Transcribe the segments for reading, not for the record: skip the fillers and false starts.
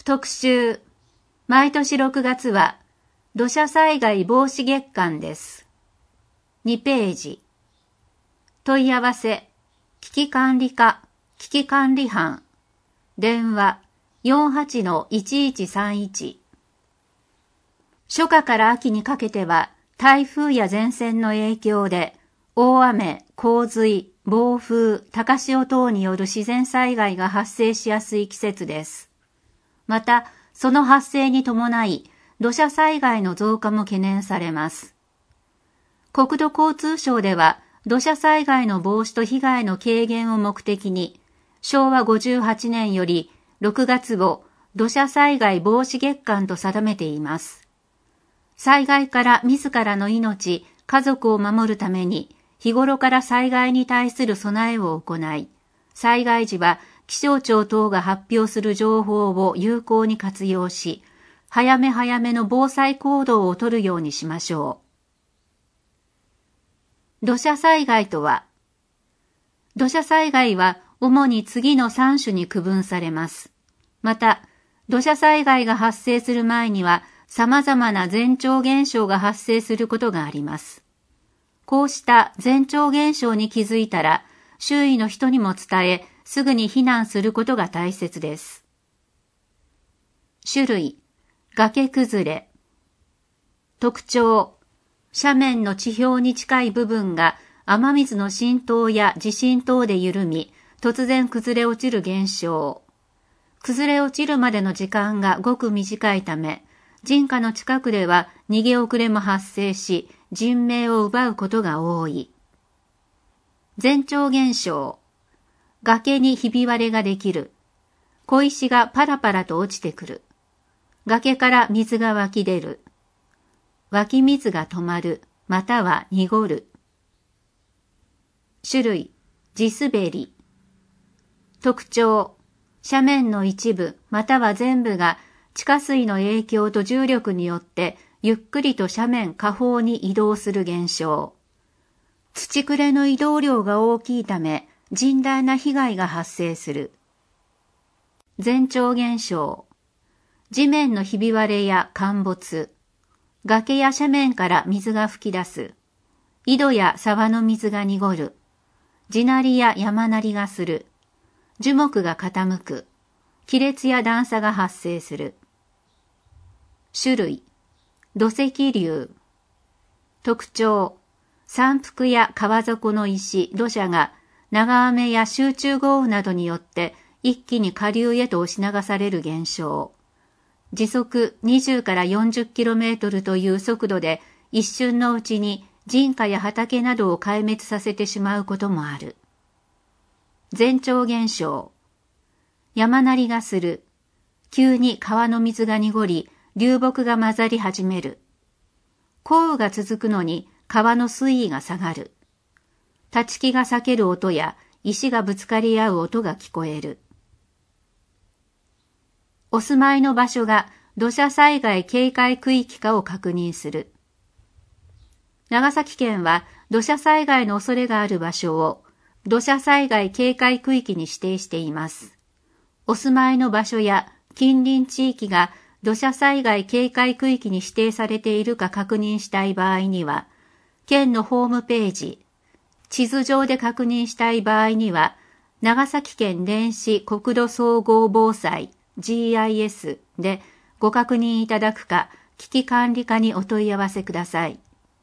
特集。毎年6月は土砂災害防止月間です。2ページ。問い合わせ。危機管理課、危機管理班。電話 48-1131。初夏から秋にかけては台風や前線の影響で大雨、洪水、暴風、高潮等による自然災害が発生しやすい季節です。また、その発生に伴い土砂災害の増加も懸念されます。国土交通省では土砂災害の防止と被害の軽減を目的に昭和58年より6月を土砂災害防止月間と定めています。災害から自らの命、家族を守るために日頃から災害に対する備えを行い、災害時は気象庁等が発表する情報を有効に活用し、早め早めの防災行動をとるようにしましょう。土砂災害とは、土砂災害は主に次の3種に区分されます。また、土砂災害が発生する前には様々な前兆現象が発生することがあります。こうした前兆現象に気づいたら、周囲の人にも伝え、すぐに避難することが大切です。種類、崖崩れ。特徴、斜面の地表に近い部分が雨水の浸透や地震等で緩み、突然崩れ落ちる現象。崩れ落ちるまでの時間がごく短いため、人家の近くでは逃げ遅れも発生し、人命を奪うことが多い。前兆現象。崖にひび割れができる。小石がパラパラと落ちてくる。崖から水が湧き出る。湧き水が止まる、または濁る。種類、地滑り。特徴、斜面の一部または全部が地下水の影響と重力によってゆっくりと斜面下方に移動する現象。土くれの移動量が大きいため甚大な被害が発生する。前兆現象。地面のひび割れや陥没。崖や斜面から水が噴き出す。井戸や沢の水が濁る。地鳴りや山鳴りがする。樹木が傾く。亀裂や段差が発生する。種類。土石流。特徴。山腹や川底の石、土砂が長雨や集中豪雨などによって一気に下流へと押し流される現象。時速20から40km という速度で一瞬のうちに人家や畑などを壊滅させてしまうこともある。前兆現象。山鳴りがする。急に川の水が濁り、流木が混ざり始める。降雨が続くのに川の水位が下がる。立ち木が裂ける音や石がぶつかり合う音が聞こえる。お住まいの場所が土砂災害警戒区域かを確認する。長崎県は土砂災害の恐れがある場所を土砂災害警戒区域に指定しています。お住まいの場所や近隣地域が土砂災害警戒区域に指定されているか確認したい場合には、県のホームページ、地図上で確認したい場合には、長崎県電子国土総合防災 GIS でご確認いただくか、危機管理課にお問い合わせください。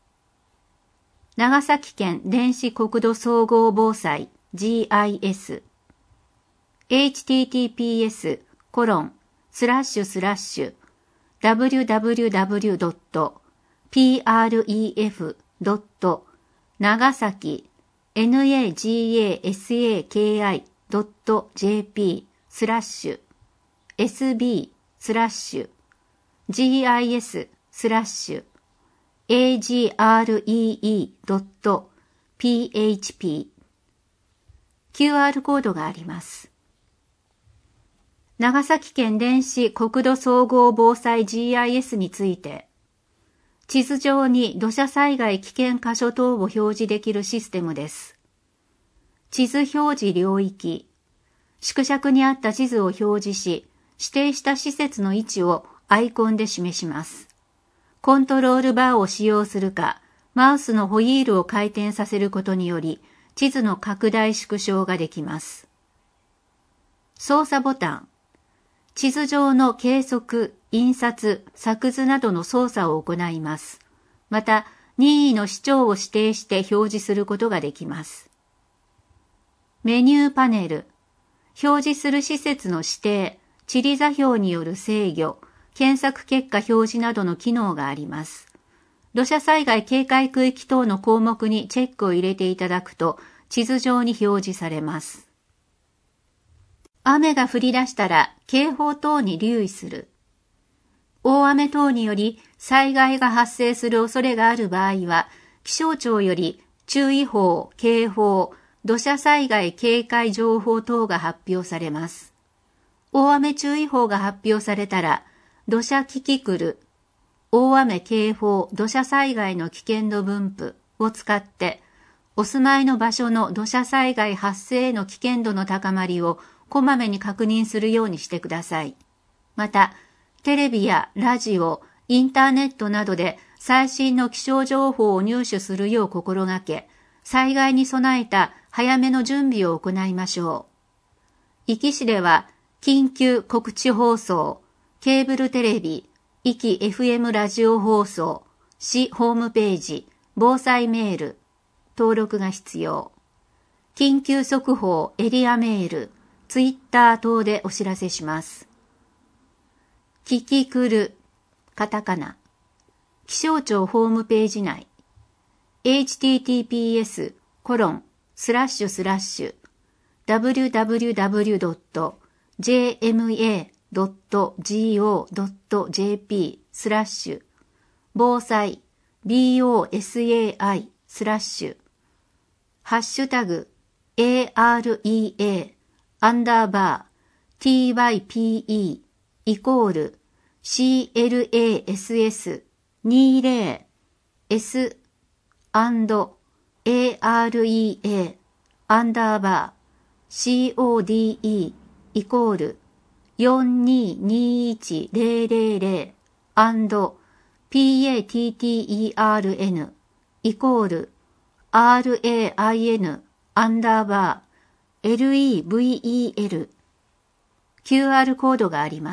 長崎県電子国土総合防災 GIS https://www.nagasaki.jp/sb/agree.php QR コードがあります。長崎県電子国土総合防災 GIS について、地図上に土砂災害危険箇所等を表示できるシステムです。地図表示領域。縮尺に合った地図を表示し、 指定した施設の位置をアイコンで示します。コントロールバーを使用するか、マウスのホイールを回転させることにより、地図の拡大縮小ができます。操作ボタン。地図上の計測、印刷、作図などの操作を行います。また、任意の視聴を指定して表示することができます。メニューパネル。表示する施設の指定、地理座標による制御、検索結果表示などの機能があります。土砂災害警戒区域等の項目にチェックを入れていただくと、地図上に表示されます。雨が降り出したら警報等に留意する。大雨等により災害が発生する恐れがある場合は、気象庁より注意報、警報、土砂災害警戒情報等が発表されます。大雨注意報が発表されたら、土砂キキクル、大雨警報土砂災害の危険度分布を使って、お住まいの場所の土砂災害発生への危険度の高まりをこまめに確認するようにしてください。また、テレビやラジオ、インターネットなどで最新の気象情報を入手するよう心がけ、災害に備えた早めの準備を行いましょう。壱岐市では、緊急告知放送、ケーブルテレビ、壱岐 FM ラジオ放送、市ホームページ、防災メール、登録が必要。緊急速報エリアメール、ツイッター等でお知らせします。キキクル、カタカナ。気象庁ホームページ内。https://www.jma.go.jp/ 防災 BOSAI/ ハッシュタグ AREA_TYPE CLASS20 &PATTER&PATTERAIN_LEVEL QR コードがあります。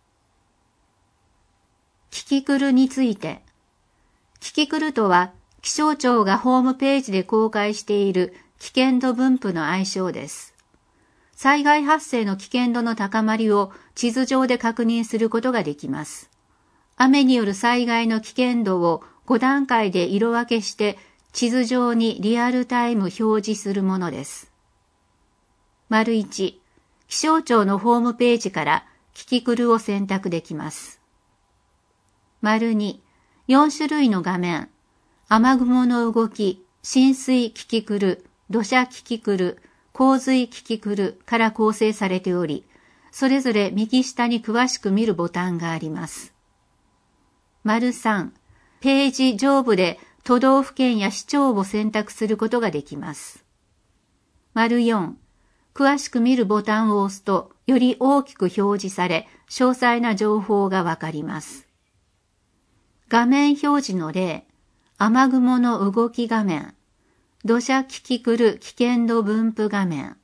キキクルについて。キキクルとは気象庁がホームページで公開している危険度分布の愛称です。災害発生の危険度の高まりを地図上で確認することができます。雨による災害の危険度を5段階で色分けして地図上にリアルタイム表示するものです。丸1、気象庁のホームページからキキクルを選択できます。丸2、4種類の画面、雨雲の動き、浸水キキクル、土砂キキクル、洪水キキクルから構成されており、それぞれ右下に詳しく見るボタンがあります。丸3、ページ上部で都道府県や市町を選択することができます。丸4、詳しく見るボタンを押すと、より大きく表示され、詳細な情報がわかります。画面表示の例、雨雲の動き画面、土砂キキクル危険度分布画面、